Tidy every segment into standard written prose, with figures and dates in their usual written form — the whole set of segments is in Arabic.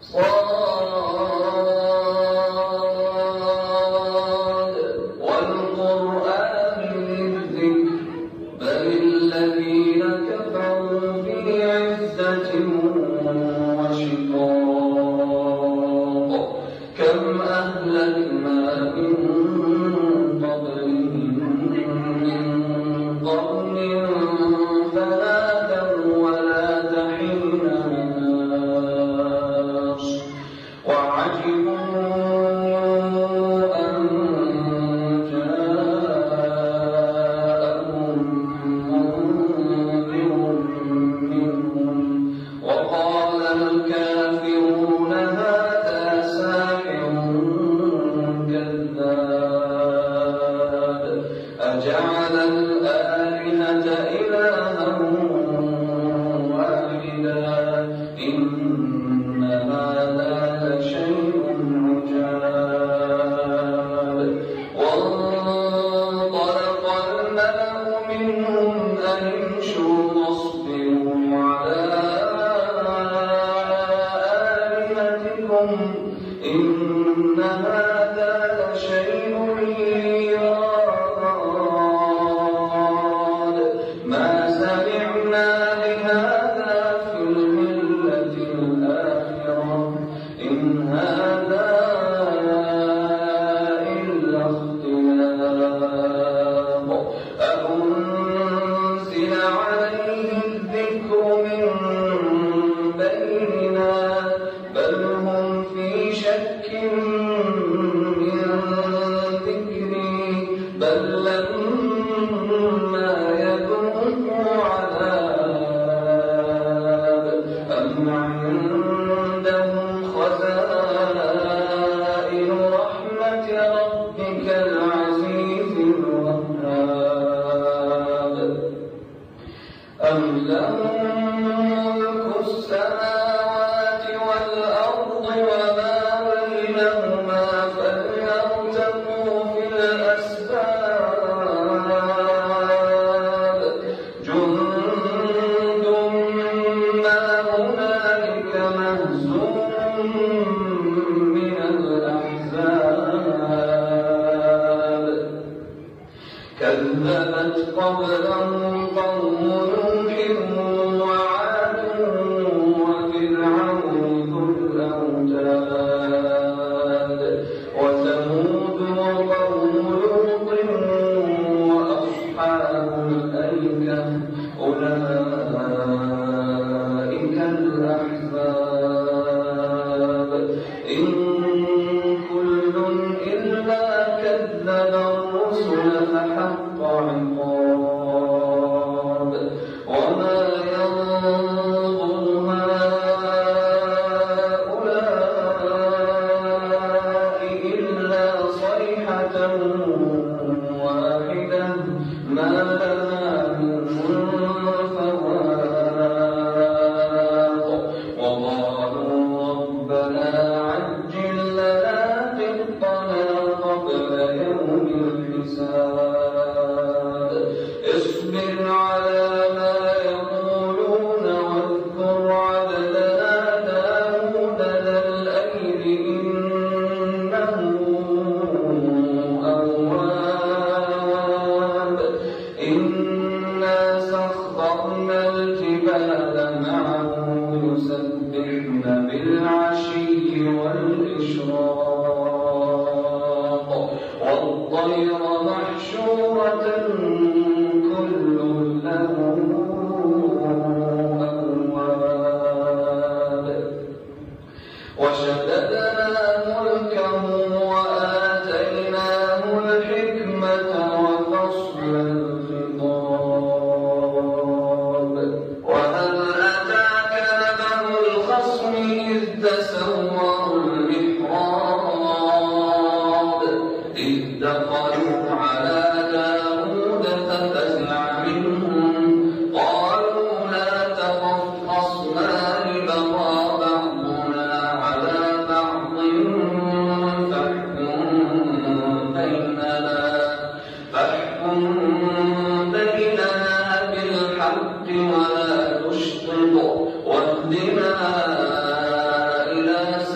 والقرآن للذكر بل الذين كفروا في عزة وشقاق كم أهلكنا من قبلهم من قرن فنادوا ولا تحين مناص وعجبوا أن جاءهم منذر منهم وقال الكافرون هذا ساحر كذاب أجعل الآلهة إلها واحدا إن هذا لشيء عجاب وانطلق الملأ منهم أن امشوا واصبروا على آلهتكم إن هذا لشيء يراد ما سمعنا بهذا في الملة الآخرة إن هذا إلا اختلاق أأنزل عليه الذكر من بيننا بل هم في شك من ذكري بل لما يذوقوا عذاب أم عندهم خزائن رحمة ربك العزيز الوهاب أم لهم ملك السماوات والأرض وما بينهما فليرتقوا في الأسباب جند ما هنالك مهزوم من الأحزاب كذبت قبلهم قوم نوح وعاد وفرعون ذو الأوتاد وثمود وقوم لوط وأصحاب الأيكة أولئك الأحزاب إن كل إلا كذب الرسل فحق عقاب وما ينظر هؤلاء إلا صيحة واحدة ما لها من فواق وقالوا ربنا عجل لنا قطنا قبل يوم الحساب اصبر على ما يقولون واذكر عبدنا داود ذا الأيد إنه أواب إنا سخرنا الجبال معه يسبحن بالعشي والإشراق والطير محشورة كل له أواب وشددنا ملكه وآتيناه الحكمة وفصل الخطاب وهل أتاك نبأ الخصم إذ تسوروا المحراب إذ دخلوا على داود ففزع منهم قالوا لا تخف خصمان بغى بعضنا على بعض فاحكم بيننا بالحق ولا تشطط واهدنا إلى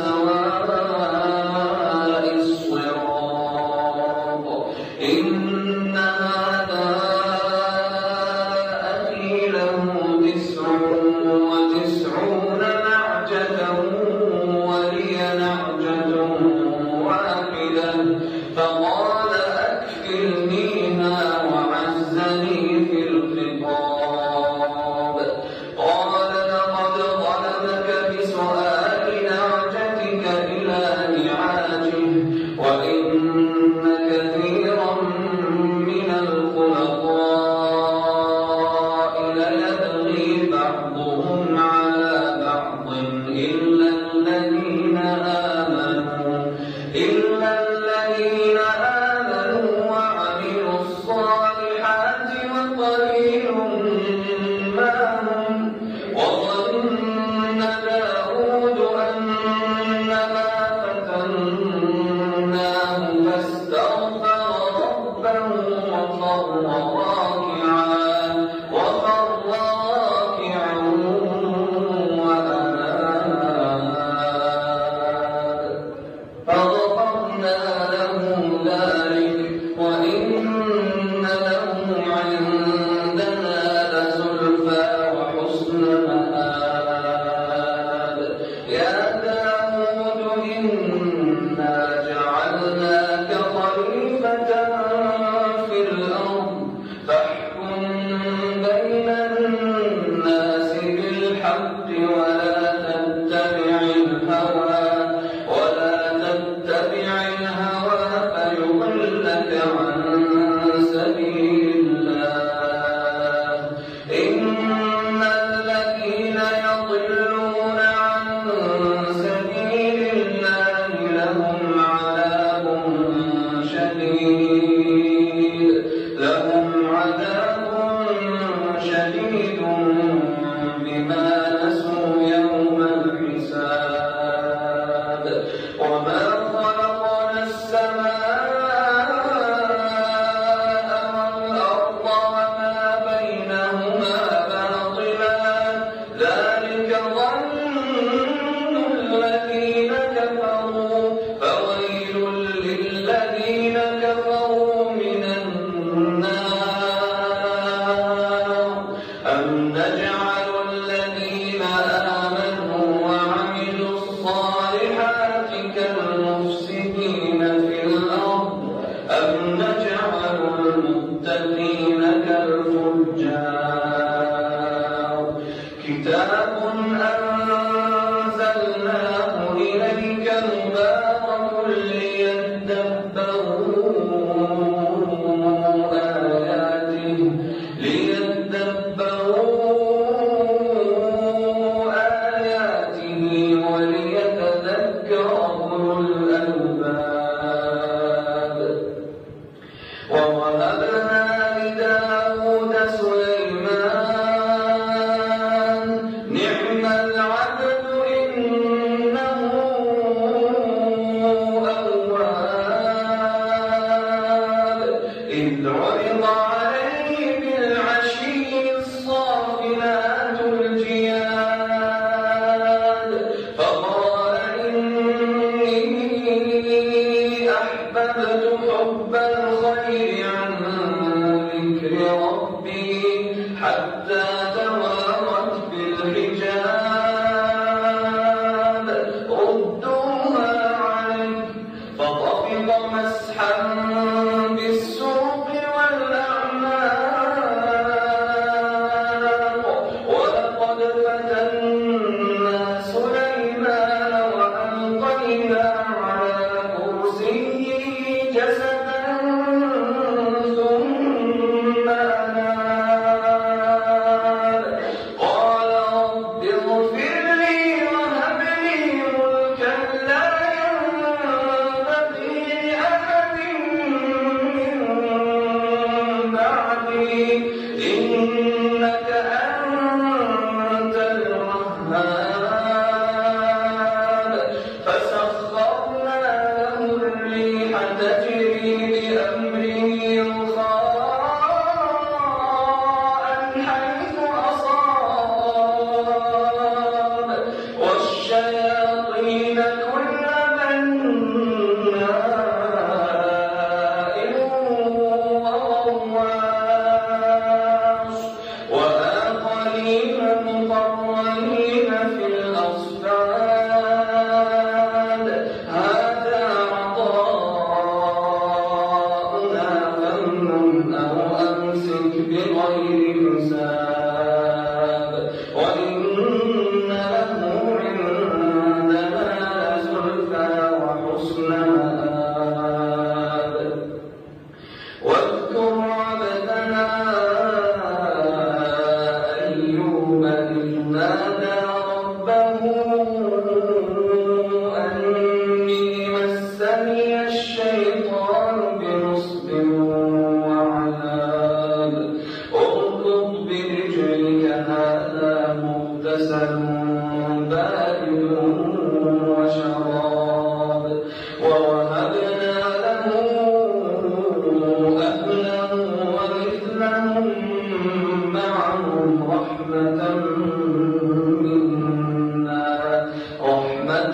رحمة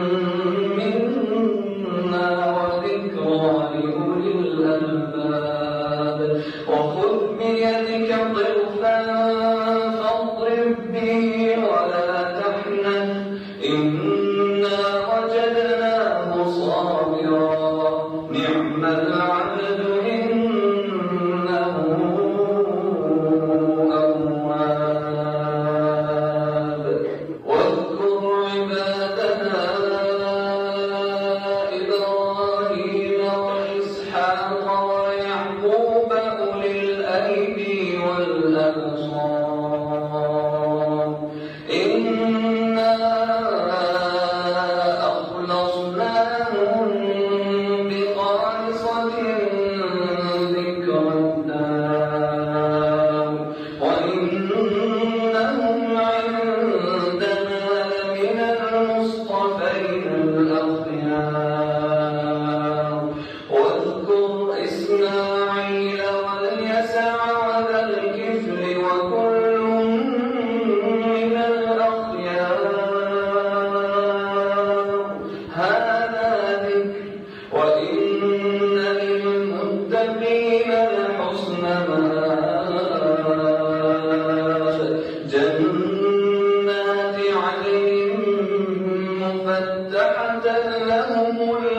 منا وذكرى لأولي الألباب وخذ بيدك ضغثا فاضرب به ولا تحنث إنا وجدناه صابرا نعم العبد إنه أواب واذكر عبادنا إبراهيم وإسحاق ويعقوب أولي الأيدي والأبصار إنا أخلصناهم بخالصة ذكر الدار وإنهم عندنا لمن المصطفين الأخيار واذكر إسماعيل واليسع وذا الكفل وكل من الأخيار هذا ذكر وإن للمتقين لحسن مآب جنات عدن مفتحة لهم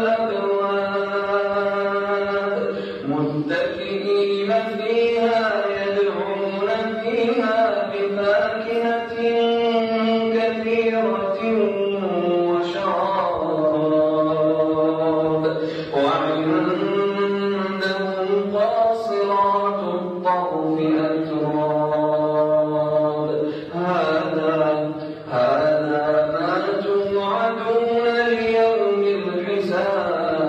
الأبواب متكئين فيها يدعون فيها بفاكهة كثيرة وشراب وعندهم قاصرات الطرف أتراب هذا ما توعدون ليوم الحساب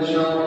بشر